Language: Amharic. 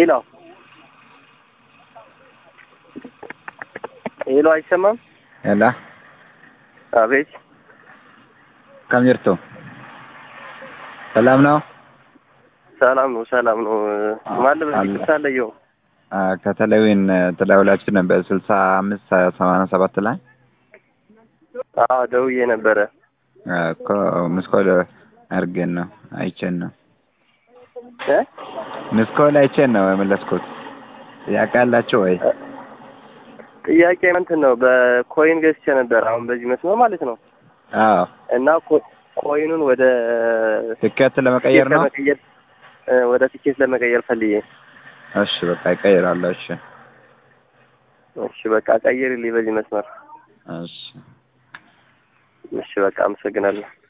ሄሎ አይሰማም? ሄሎ አቤት። ካምጀርቶ ሰላም ነው? ሰላም ነው። ማለት ይከታለየው ከተለዊን ተዳውላችሁ ነበር 6587 ላይ ደውዬ ነበረ እኮ መስኮል አርገን ነው አይቼን ነው መስኮል አይቼን ነው የመለስኩት። ያቃላችሁ ወይ? ጥያቄ እንትን ነው በኮይን ገዝቼ ነበር አሁን በዚህ መስመር ማለት ነው። እና ኮይኑን ወደ ትኬት ለመቀየር ነው ወደ ትኬት ለመቀየር ፈልዬ። እሺ በቃ ይቀየራል። እሺ በቃ ቀይርልኝ በዚህ መስመር። እሺ በቃ አመሰግናለሁ።